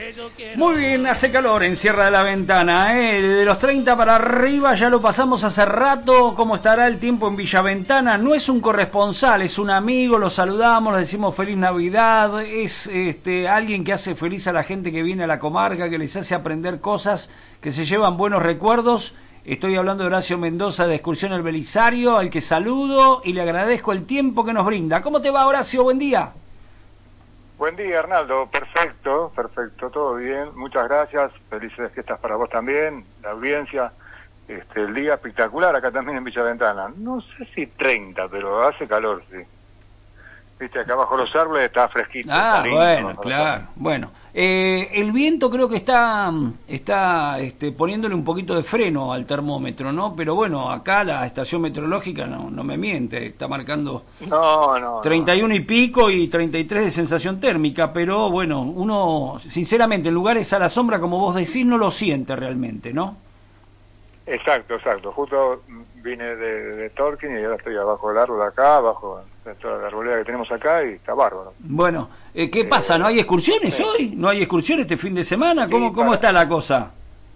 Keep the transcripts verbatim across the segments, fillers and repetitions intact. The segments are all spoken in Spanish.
Muy bien, hace calor en Sierra de la Ventana, ¿eh? De los treinta para arriba ya lo pasamos hace rato. ¿Cómo estará el tiempo en Villaventana? No es un corresponsal, es un amigo, lo saludamos, le decimos feliz Navidad. Es este, alguien que hace feliz a la gente que viene a la comarca, que les hace aprender cosas, que se llevan buenos recuerdos. Estoy hablando de Horacio Mendoza de Excursión El Belisario, al que saludo y le agradezco el tiempo que nos brinda. ¿Cómo te va, Horacio? Buen día. Buen día, Arnaldo. Perfecto, perfecto, todo bien. Muchas gracias. Felices fiestas para vos también, la audiencia. Este, el día espectacular acá también en Villaventana. No sé si treinta, pero hace calor, sí. Viste, acá bajo los árboles está fresquito. Ah, está lindo, bueno, ¿no? claro. Bueno, eh, el viento creo que está está este, poniéndole un poquito de freno al termómetro, ¿no? Pero bueno, acá la estación meteorológica no, no me miente, está marcando No, no, treinta y uno no. y pico y treinta y tres de sensación térmica, pero bueno, uno, sinceramente, en lugares a la sombra, como vos decís, no lo siente realmente, ¿no? Exacto, exacto. Justo vine de, de Torquín y ahora estoy abajo del árbol acá, abajo de toda la arboleda que tenemos acá y está bárbaro. Bueno, eh, ¿qué pasa? ¿No hay excursiones eh, hoy? ¿No hay excursiones este fin de semana? sí, ¿Cómo, cómo para- está la cosa?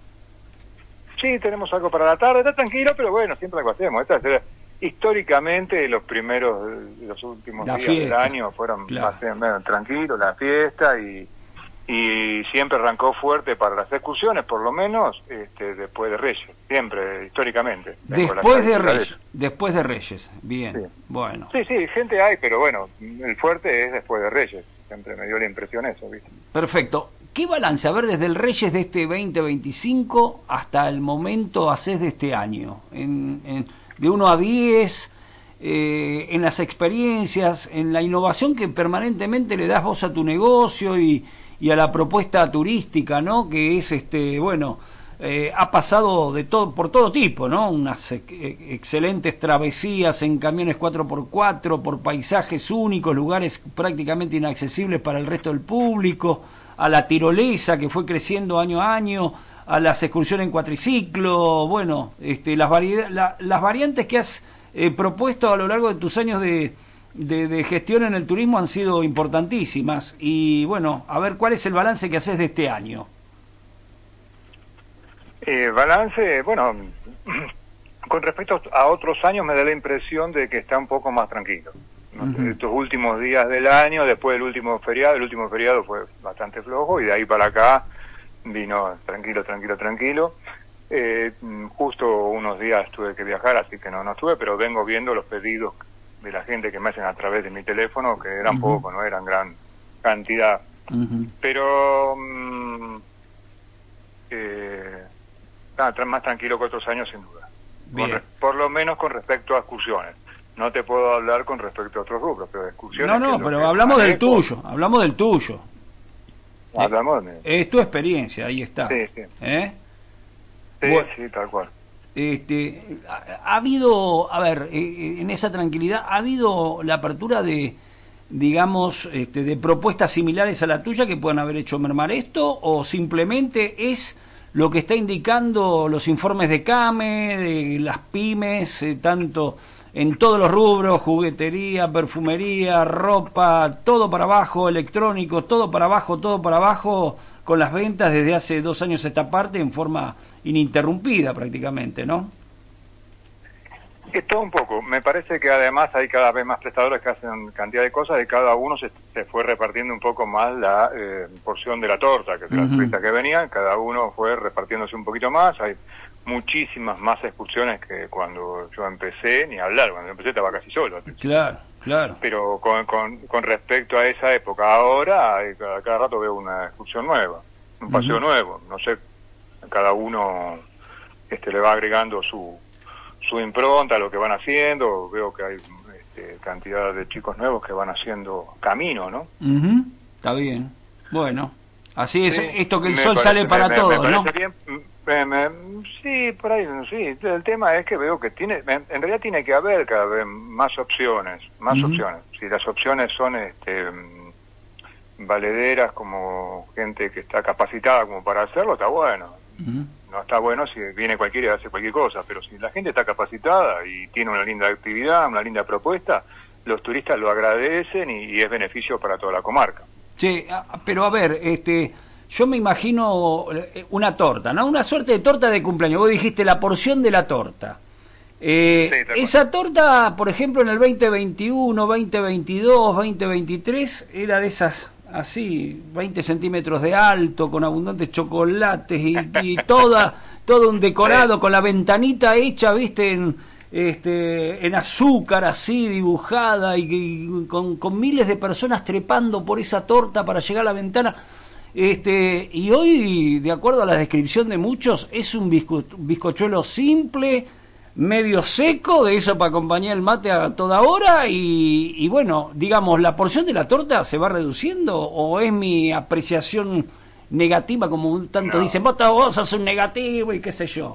Sí, tenemos algo para la tarde, está tranquilo, pero bueno, siempre algo hacemos. Esta es, históricamente los primeros, eh, los últimos La días fiesta, del año fueron claro. más menos tranquilos, la fiesta y, y siempre arrancó fuerte para las excursiones, por lo menos este, después de Reyes, siempre, históricamente. Tengo la Después de estadística Reyes, eso. después de Reyes, bien, Sí. bueno. Sí, sí, gente hay, pero bueno, el fuerte es después de Reyes. Siempre me dio la impresión eso, ¿viste? Perfecto. ¿Qué balance, a ver, desde el Reyes de este veinte veinticinco hasta el momento haces de este año? En, en, de uno a diez, eh, en las experiencias, en la innovación que permanentemente le das vos a tu negocio y, y a la propuesta turística, ¿no? Que es, este bueno, eh, ha pasado de todo por todo tipo, ¿no? Unas ex excelentes travesías en camiones cuatro por cuatro, por paisajes únicos, lugares prácticamente inaccesibles para el resto del público, a la tirolesa que fue creciendo año a año, a las excursiones en cuatriciclo, bueno, este, las, variedad, la, las variantes que has eh, propuesto a lo largo de tus años de, de, de gestión en el turismo han sido importantísimas. Y bueno, a ver, ¿cuál es el balance que haces de este año? Eh, balance, bueno, con respecto a otros años me da la impresión de que está un poco más tranquilo. ¿No? Uh-huh. Estos últimos días del año, después del último feriado, el último feriado fue bastante flojo y de ahí para acá vino tranquilo, tranquilo, tranquilo. Eh, justo unos días tuve que viajar, así que no, no estuve, pero vengo viendo los pedidos de la gente que me hacen a través de mi teléfono, que eran Uh-huh. pocos, no eran gran cantidad. Uh-huh. Pero mm, eh, nada, más tranquilo que otros años sin duda. Bien. Con, por lo menos con respecto a excursiones. No te puedo hablar con respecto a otros grupos, pero de excursiones... No, no, que es pero lo que hablamos del manejo, tuyo, hablamos del tuyo. Hablamos de... Es tu experiencia, ahí está. Sí, sí. ¿Eh? Sí, Bueno, sí, tal cual. este, ha, ha habido, a ver, eh, en esa tranquilidad, ¿ha habido la apertura de, digamos, este, de propuestas similares a la tuya que puedan haber hecho mermar esto? ¿O simplemente es lo que está indicando los informes de CAME, de las pymes, eh, tanto en todos los rubros, juguetería, perfumería, ropa, todo para abajo, electrónico, todo para abajo, todo para abajo, con las ventas desde hace dos años a esta parte en forma ininterrumpida prácticamente, ¿no? Es todo un poco. Me parece que además hay cada vez más prestadores que hacen cantidad de cosas y cada uno se, se fue repartiendo un poco más la eh, porción de la torta, que de las Uh-huh. turistas que venían, cada uno fue repartiéndose un poquito más. Hay muchísimas más excursiones que cuando yo empecé, ni hablar, cuando empecé estaba casi solo. Claro, claro. Pero con, con, con respecto a esa época, ahora hay, cada, cada rato veo una excursión nueva, un paseo Uh-huh. nuevo, no sé, cada uno este le va agregando su su impronta a lo que van haciendo. Veo que hay este, cantidad de chicos nuevos que van haciendo camino, ¿no? Uh-huh. Está bien. Bueno, así es, Sí, esto que el me sol parece- sale para me- me- todos, me ¿no? parece bien. Me- me- sí, por ahí, sí. El tema es que veo que tiene, en, en realidad tiene que haber cada vez más opciones, más Uh-huh. opciones. Si las opciones son este, mm, valederas, como gente que está capacitada como para hacerlo, está bueno. Uh-huh. No está bueno si viene cualquiera y hace cualquier cosa, pero si la gente está capacitada y tiene una linda actividad, una linda propuesta, los turistas lo agradecen y, y es beneficio para toda la comarca. Sí, a- pero a ver, este, yo me imagino una torta, ¿no? Una suerte de torta de cumpleaños. Vos dijiste la porción de la torta. Eh, sí, esa torta, por ejemplo, en el veinte veintiuno, veinte veintidós, veinte veintitrés, era de esas así, veinte centímetros de alto, con abundantes chocolates y, y toda, todo un decorado, sí, con la ventanita hecha, viste, en, este, en azúcar así, dibujada, y, y con, con miles de personas trepando por esa torta para llegar a la ventana. Este, y hoy, de acuerdo a la descripción de muchos, es un bizco, bizcochuelo simple, medio seco, de eso para acompañar el mate a toda hora, y, y bueno, digamos, ¿la porción de la torta se va reduciendo o es mi apreciación negativa, como tanto no. dicen, vos, vos sos un negativo y qué sé yo?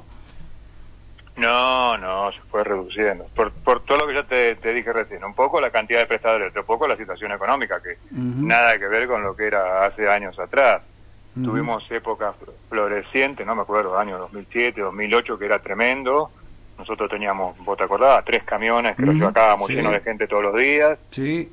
No, no, se fue reduciendo. Por, por todo lo que ya te, te dije recién, un poco la cantidad de prestadores, otro poco la situación económica, que uh-huh. nada que ver con lo que era hace años atrás. Uh-huh. Tuvimos épocas florecientes, no me acuerdo, años dos mil siete, dos mil ocho, que era tremendo. Nosotros teníamos, vos te acordás, tres camiones que uh-huh. los sacábamos sí. llenos de gente todos los días. Sí.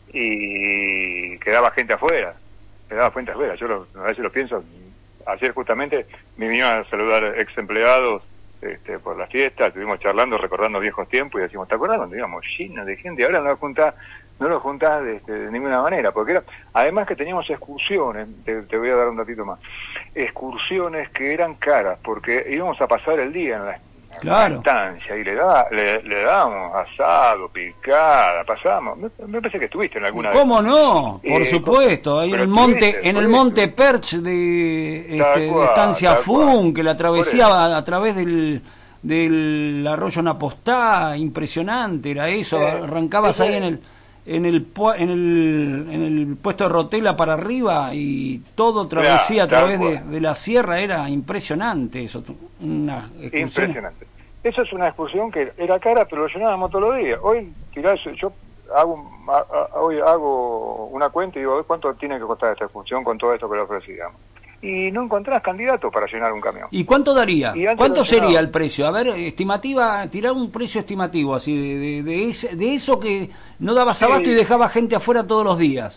Y quedaba gente afuera, quedaba gente afuera. Yo lo, a veces lo pienso, ayer justamente me vinieron a saludar ex empleados Este, por la fiesta, estuvimos charlando, recordando viejos tiempos y decimos, ¿te acordás cuando íbamos llenos de gente? Ahora no lo juntás, no lo juntás de, de, de ninguna manera, porque era, además que teníamos excursiones, te, te voy a dar un datito más, excursiones que eran caras, porque íbamos a pasar el día en la, en claro. la estancia y le, da, le, le dábamos asado, picada, pasábamos, me, me parece que estuviste en alguna ¿Cómo vez. no? Por eh, supuesto, ahí en el monte, en el monte Perch de, este, cual, de Estancia Fun, que la travesía a través del, del arroyo Napostá, impresionante era eso, eh, arrancabas ahí en el en el en el en el puesto de Rotela para arriba y todo travesía claro, a través de, de la sierra, era impresionante eso, una excursión. Impresionante. Esa es una excursión que era cara, pero lo llenábamos todos los días. Hoy, tirás, yo hago a, a, hoy hago una cuenta y digo, ¿cuánto tiene que costar esta excursión con todo esto que le ofrecíamos? Y no encontrás candidatos para llenar un camión. ¿Y cuánto daría? ¿Cuánto sería el precio? A ver, estimativa, tirar un precio estimativo, así, de, de, de, ese, de eso que no dabas abasto sí. y dejaba gente afuera todos los días.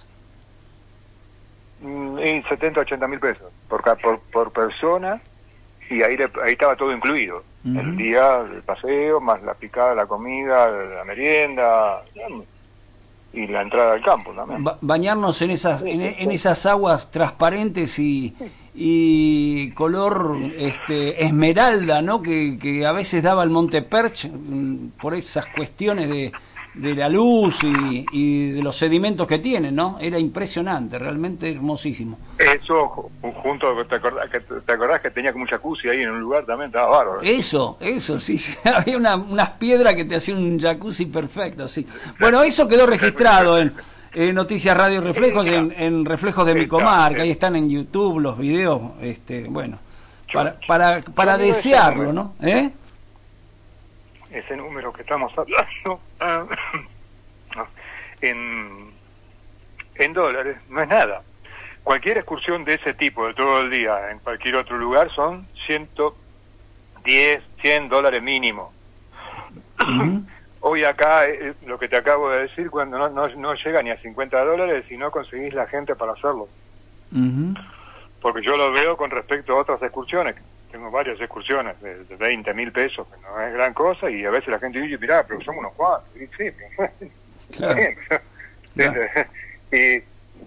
Y setenta, ochenta mil pesos por, por, por persona, y ahí, le, ahí estaba todo incluido. Uh-huh. El día, el paseo, más la picada, la comida, la merienda y la entrada al campo también. Ba bañarnos en esas en, en esas aguas transparentes y, y color este esmeralda, ¿no? Que, que a veces daba el Monte Perch por esas cuestiones de, de la luz y, y de los sedimentos que tiene, ¿no? Era impresionante, realmente hermosísimo. Eso, junto, ¿te acordás que, te acordás que tenía como un jacuzzi ahí en un lugar también? Estaba bárbaro. Eso, eso, sí, sí. Había una, unas piedras que te hacían un jacuzzi perfecto, sí. Bueno, eso quedó registrado en, en Noticias Radio Reflejos, en, en Reflejos de mi comarca, ahí están en YouTube los videos, este, bueno, para, para, para desearlo, ¿no? ¿Eh? Ese número que estamos hablando en, en dólares no es nada. Cualquier excursión de ese tipo de todo el día en cualquier otro lugar son ciento diez, cien dólares mínimo. Uh-huh. Hoy acá, eh, lo que te acabo de decir, cuando no, no, no llega ni a cincuenta dólares y no conseguís la gente para hacerlo. Uh-huh. Porque yo lo veo con respecto a otras excursiones. Tengo varias excursiones de, de veinte mil pesos, que no es gran cosa, y a veces la gente dice, mirá, pero somos unos cuantos. Y sí, claro. Claro. Y,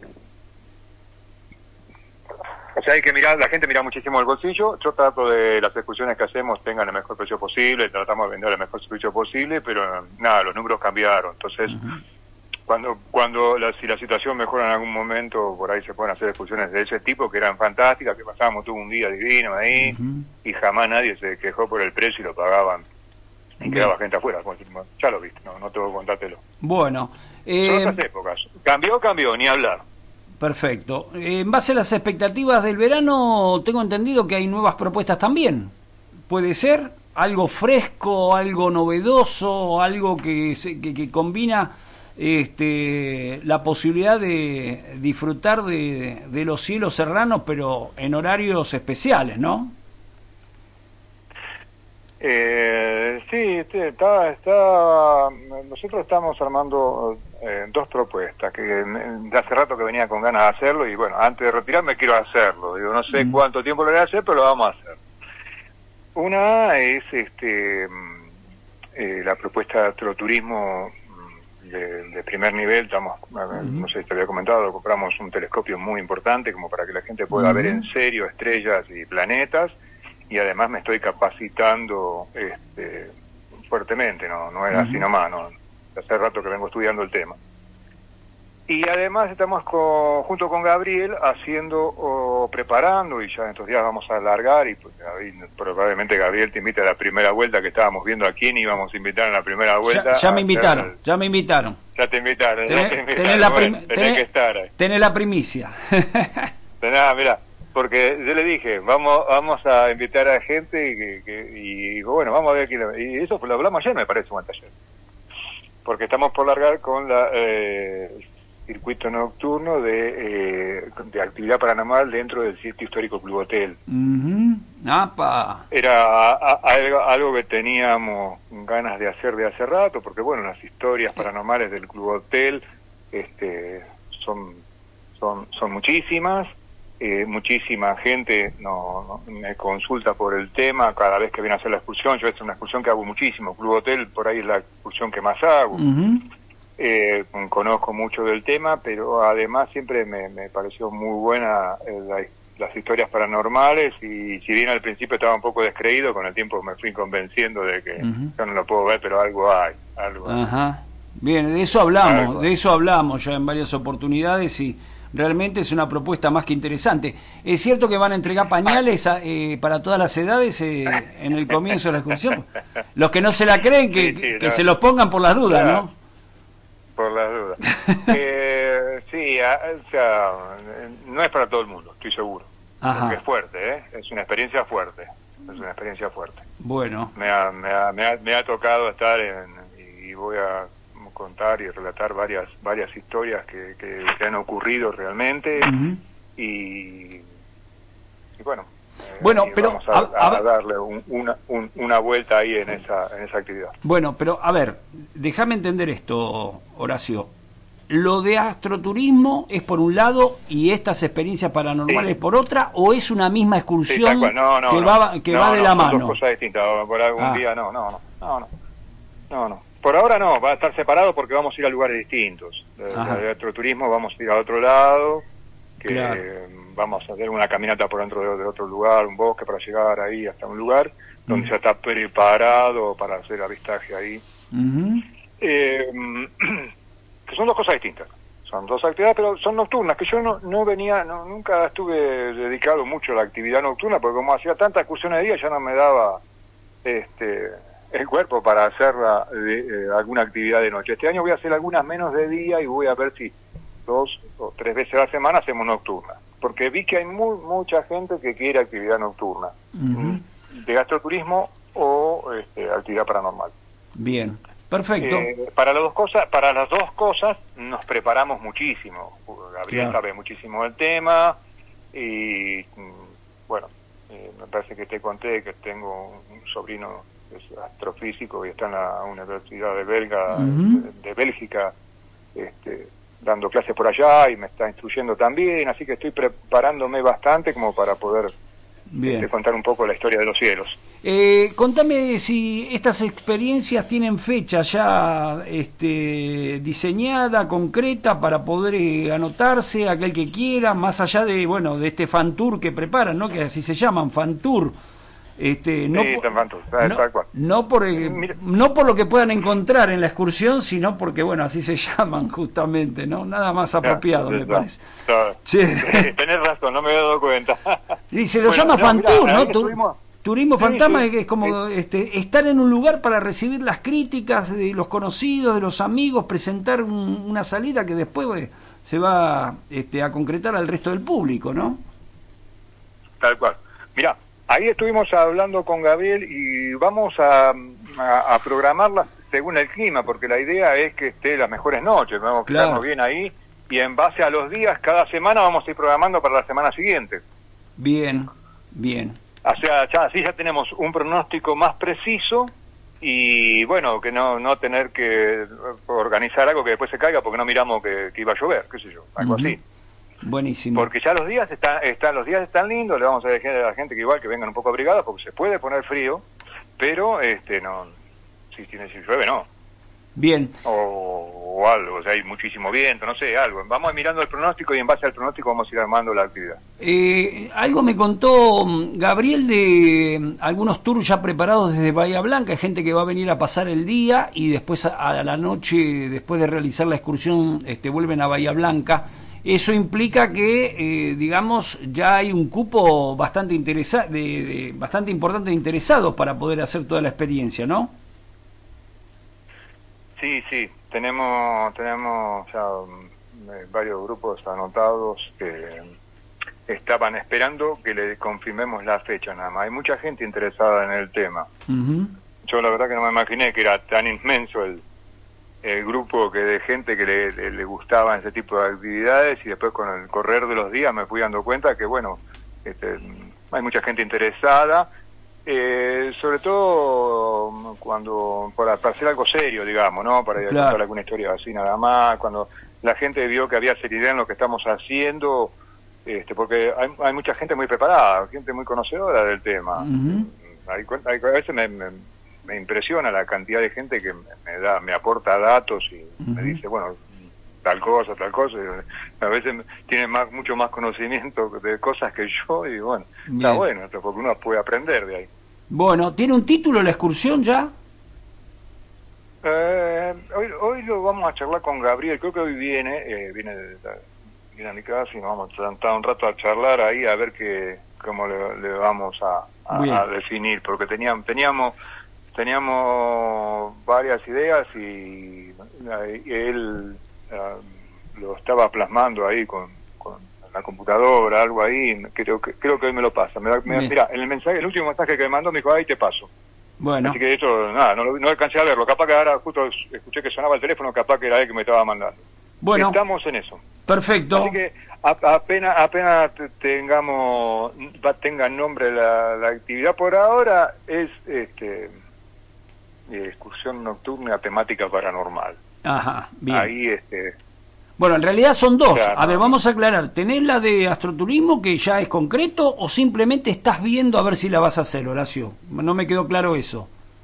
o sea, hay que mirar, la gente mira muchísimo el bolsillo. Yo trato de las excursiones que hacemos tengan el mejor precio posible, tratamos de vender el mejor servicio posible, pero nada, los números cambiaron. Entonces, uh-huh. cuando cuando la, si la situación mejora en algún momento, por ahí se pueden hacer excursiones de ese tipo, que eran fantásticas, que pasábamos todo un día divino ahí, uh-huh. y jamás nadie se quejó por el precio y lo pagaban. Y bien. Quedaba gente afuera, ya lo viste, no, no tengo que contártelo. Bueno. Eh... Son otras épocas. Cambió, cambió, ni hablar. Perfecto. En base a las expectativas del verano, tengo entendido que hay nuevas propuestas también. ¿Puede ser algo fresco, algo novedoso, algo que, se, que, que combina este, la posibilidad de disfrutar de, de los cielos serranos, pero en horarios especiales, ¿no? Eh, sí, sí, está, está, nosotros estamos armando eh, dos propuestas, que de hace rato que venía con ganas de hacerlo, y bueno, antes de retirarme quiero hacerlo. Digo, no sé mm. cuánto tiempo lo voy a hacer, pero lo vamos a hacer. Una es este eh, la propuesta de astroturismo de, de primer nivel. Estamos, uh-huh. no sé si te había comentado, compramos un telescopio muy importante como para que la gente pueda uh-huh. ver en serio estrellas y planetas, y además me estoy capacitando este, fuertemente, no no era uh-huh. así nomás, no, hace rato que vengo estudiando el tema. Y además estamos con, junto con Gabriel haciendo o preparando, y ya en estos días vamos a alargar, y pues, probablemente Gabriel te invita a la primera vuelta, que estábamos viendo a quién íbamos a invitar en la primera vuelta. Ya, ya me invitaron, el, ya me invitaron. Ya te invitaron, tenés, ya te invitaron. Tenés, la bueno, prim- tenés tenés, que estar ahí. Tenés la primicia. Tenés, mirá, porque yo le dije, vamos vamos a invitar a gente, y, que, que, y bueno, vamos a ver quién. Y eso lo hablamos ayer, me parece, un taller. Porque estamos por largar con la... Eh, circuito nocturno de, eh, de actividad paranormal dentro del sitio histórico Club Hotel. Uh-huh. ¡Apa! Era a, a, algo, algo que teníamos ganas de hacer de hace rato, porque bueno, las historias paranormales del Club Hotel este, son, son, son muchísimas, eh, muchísima gente no, no, me consulta por el tema cada vez que viene a hacer la excursión. Yo es una excursión que hago muchísimo, Club Hotel por ahí es la excursión que más hago. Uh-huh. Eh, conozco mucho del tema, pero además siempre me, me pareció muy buena eh, la, las historias paranormales, y si bien al principio estaba un poco descreído, con el tiempo me fui convenciendo de que uh-huh. yo no lo puedo ver, pero algo hay. Algo Ajá. Hay. Bien, de eso hablamos, algo. de eso hablamos ya en varias oportunidades, y realmente es una propuesta más que interesante. Es cierto que van a entregar pañales a, eh, para todas las edades eh, en el comienzo de la excursión. Los que no se la creen, que, sí, sí, que no. se los pongan por las dudas, claro. ¿no? Por las dudas. eh, sí, a, o sea, no es para todo el mundo, estoy seguro. Ajá. Porque es fuerte, ¿eh? Es una experiencia fuerte. Es una experiencia fuerte. Bueno. Me ha, me ha, me ha, me ha tocado estar en, y voy a contar y relatar varias varias historias que, que, que han ocurrido realmente. Uh-huh. y, y bueno. Bueno, eh, pero vamos a, a, a darle un, una, un, una vuelta ahí en esa en esa actividad. Bueno, pero a ver, déjame entender esto, Horacio. ¿Lo de astroturismo es por un lado y estas experiencias paranormales sí. por otra, o es una misma excursión sí, no, no, que no. va que no, va de no, la son mano? Dos cosas distintas. Por algún ah. día no, no, no, no, no, no, no. Por ahora no, va a estar separado porque vamos a ir a lugares distintos. De, de astroturismo vamos a ir a otro lado, que claro. vamos a hacer una caminata por dentro de, de otro lugar, un bosque, para llegar ahí hasta un lugar donde mm. ya está preparado para hacer avistaje ahí. Uh-huh. Eh, que son dos cosas distintas. Son dos actividades, pero son nocturnas, que yo no, no venía, no, nunca estuve dedicado mucho a la actividad nocturna, porque como hacía tantas excursiones de día, ya no me daba este el cuerpo para hacer la, de, eh, alguna actividad de noche. Este año voy a hacer algunas menos de día, y voy a ver si dos o tres veces a la semana hacemos nocturna, porque vi que hay muy, mucha gente que quiere actividad nocturna, uh-huh. de gastroturismo o este, actividad paranormal. Bien, perfecto. Eh, para las dos cosas, para las dos cosas nos preparamos muchísimo. Gabriel claro. sabe muchísimo del tema, y bueno, eh, me parece que te conté que tengo un sobrino que es astrofísico y está en la Universidad de Belga, uh-huh. de, de Bélgica, este, dando clases por allá, y me está instruyendo también, así que estoy preparándome bastante como para poder este, contar un poco la historia de los cielos. Eh, contame si estas experiencias tienen fecha ya este, diseñada, concreta, para poder eh, anotarse aquel que quiera, más allá de bueno de este fan tour que preparan, ¿no? Que así se llaman, fan tour. Este, no, sí, por, fan tour, no, tal cual. no por eh, no por lo que puedan encontrar en la excursión, sino porque bueno así se llaman justamente, ¿no? Nada más apropiado, no, me no, parece. No, sí. Sí, tenés razón, no me había dado cuenta. Y se lo bueno, llama no, fan tour, mirá, ¿no? Estuvimos... Turismo sí, fantasma sí, es como sí. este, estar en un lugar para recibir las críticas de los conocidos, de los amigos, presentar un, una salida que después pues, se va este, a concretar al resto del público, ¿no? Tal cual. Mirá, ahí estuvimos hablando con Gabriel y vamos a, a, a programarla según el clima, porque la idea es que esté las mejores noches, vamos a quedarnos claro. bien ahí, y en base a los días, cada semana vamos a ir programando para la semana siguiente. Bien, bien. o sea, ya, así ya tenemos un pronóstico más preciso y bueno, que no no tener que organizar algo que después se caiga porque no miramos que, que iba a llover, qué sé yo, algo uh-huh. así. Buenísimo. Porque ya los días están, están los días están lindos, le vamos a decir a la gente que igual que vengan un poco abrigadas porque se puede poner frío, pero este no si tiene si llueve no. Bien. O, o algo, o sea, hay muchísimo viento, no sé, algo. Vamos mirando el pronóstico y en base al pronóstico vamos a ir armando la actividad. Eh, algo me contó Gabriel de algunos tours ya preparados desde Bahía Blanca, hay gente que va a venir a pasar el día y después a, a la noche, después de realizar la excursión, este, vuelven a Bahía Blanca. Eso implica que, eh, digamos, ya hay un cupo bastante interesa de, de, bastante importante de interesados para poder hacer toda la experiencia, ¿no? Sí, sí, tenemos tenemos ya eh, varios grupos anotados que estaban esperando que le confirmemos la fecha nada más. Hay mucha gente interesada en el tema. Uh-huh. Yo la verdad que no me imaginé que era tan inmenso el, el grupo que de gente que le, le, le gustaban ese tipo de actividades y después con el correr de los días me fui dando cuenta que bueno, este, hay mucha gente interesada. Eh, sobre todo cuando para, para hacer algo serio, digamos, ¿no? Para claro. contar alguna historia así nada más, cuando la gente vio que había seriedad en lo que estamos haciendo, este, porque hay, hay mucha gente muy preparada, gente muy conocedora del tema. Uh-huh. hay, hay, a veces me, me, me impresiona la cantidad de gente que me, me da, me aporta datos y uh-huh. me dice, bueno, tal cosa, tal cosa, y a veces tiene más, mucho más conocimiento de cosas que yo y bueno, bien. Está bueno, porque uno puede aprender de ahí. Bueno, ¿tiene un título la excursión ya? Eh, hoy, hoy lo vamos a charlar con Gabriel, creo que hoy viene, eh, viene, de, viene a mi casa y nos vamos a sentar un rato a charlar ahí a ver qué, cómo le, le vamos a, a, a definir, porque teníamos, teníamos, teníamos varias ideas y, y él uh, lo estaba plasmando ahí con, con la computadora, algo ahí, creo que creo que hoy me lo pasa. Me, me, mira, en el mensaje, el último mensaje que me mandó me dijo, ahí te paso. Bueno. Así que de hecho, nada, no, no alcancé a verlo. Capaz que ahora justo escuché que sonaba el teléfono, capaz que era él que me estaba mandando. Bueno. Estamos en eso. Perfecto. Así que a, apenas apenas tengamos, tenga nombre la, la actividad por ahora, es este excursión nocturna temática paranormal. Ajá, bien. Ahí este... Bueno, en realidad son dos. Claro. A ver, vamos a aclarar. ¿Tenés la de astroturismo que ya es concreto o simplemente estás viendo a ver si la vas a hacer, Horacio? No me quedó claro eso.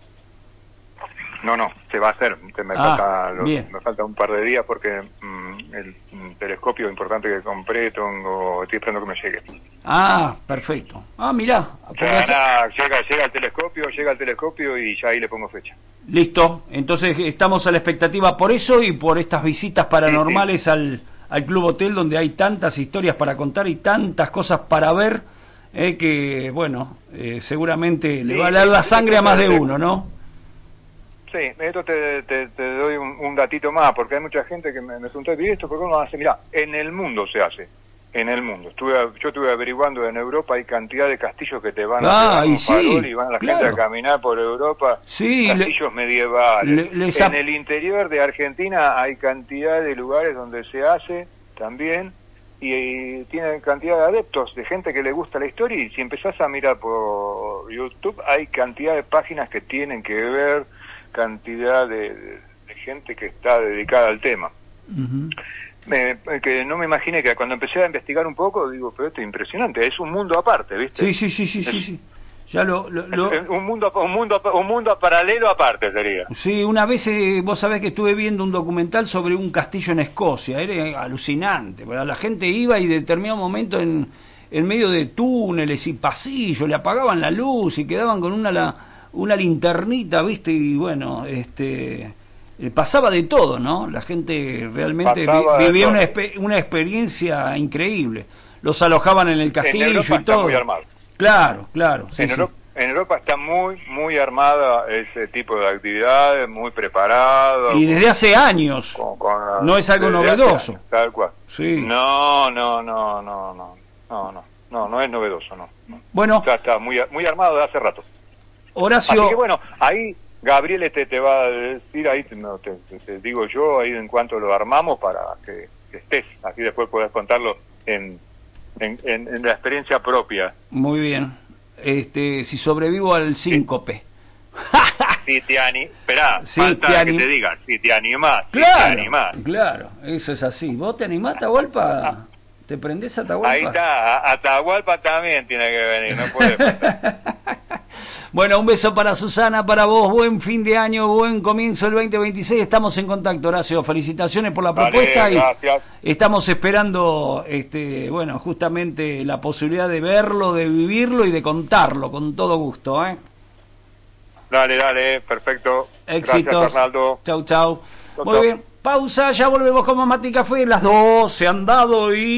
No, no, se va a hacer. Me, ah, falta, lo, bien. me falta un par de días porque mmm, el un telescopio importante que compré, tengo, estoy esperando que me llegue. Ah, perfecto. Ah, mirá. O sea, hace... nada, llega, llega el telescopio, llega el telescopio y ya ahí le pongo fecha. Listo, entonces estamos a la expectativa por eso y por estas visitas paranormales sí, sí. Al, al Club Hotel, donde hay tantas historias para contar y tantas cosas para ver, eh, que bueno, eh, seguramente sí, le va a dar la sangre a más de uno, ¿no? Sí, esto te, te, te doy un, un datito más, porque hay mucha gente que me, me preguntó, ¿y esto por qué uno hace? Mirá, en el mundo se hace. En el mundo. Estuve, yo estuve averiguando en Europa, hay cantidad de castillos que te van ah, a y, sí, farol y van a la claro. gente a caminar por Europa, sí, castillos le, medievales. Le, en el interior de Argentina hay cantidad de lugares donde se hace también y, y tienen cantidad de adeptos, de gente que le gusta la historia y si empezás a mirar por YouTube hay cantidad de páginas que tienen que ver, cantidad de, de, de gente que está dedicada al tema. Uh-huh. Me, que no me imaginé que cuando empecé a investigar un poco, digo, pero esto es impresionante, es un mundo aparte, ¿viste? Sí, sí, sí, sí, sí, sí. Ya lo, lo, lo... Un mundo, un mundo, un mundo paralelo aparte sería. Sí, una vez eh, vos sabés que estuve viendo un documental sobre un castillo en Escocia, era alucinante, ¿verdad? La gente iba y de determinado momento en, en medio de túneles y pasillos le apagaban la luz y quedaban con una la, una linternita, ¿viste? Y bueno, este Eh, pasaba de todo, ¿no? La gente realmente vi, vivía una, una experiencia increíble. Los alojaban en el castillo en Europa y todo. Está muy armado. Claro, claro. Sí, en, sí. Europa, en Europa está muy, muy armada ese tipo de actividades, muy preparado. Y desde hace años. Con, con, no es algo novedoso. Años, tal cual. Sí. No, no, no, no, no, no, no, no, no es novedoso, no. Bueno. Ya está muy, muy armado de hace rato. Horacio. Así que bueno, ahí Gabriel este te va a decir, ahí te, te, te digo yo, ahí en cuanto lo armamos para que, que estés, así después podés contarlo en, en, en, en la experiencia propia. Muy bien. este, si sobrevivo al síncope. Si te ani... Esperá, Sí, falta te que anim- te diga, si te animás, si te Claro, animás. claro, eso es así. ¿Vos te animás, Atahualpa? ¿Te prendés a Atahualpa? Ahí está, a- Atahualpa también tiene que venir, no puede faltar. Bueno, un beso para Susana, para vos, buen fin de año, buen comienzo del veinte veintiséis, estamos en contacto, Horacio, felicitaciones por la Vale, propuesta y gracias. estamos esperando, este, bueno, justamente la posibilidad de verlo, de vivirlo y de contarlo, con todo gusto, ¿eh? Dale, dale, perfecto. Éxitos. Gracias, Arnaldo. Chau, chau. Chau, Muy chau. bien, pausa, ya volvemos con más Mate y Café, las dos se han dado y...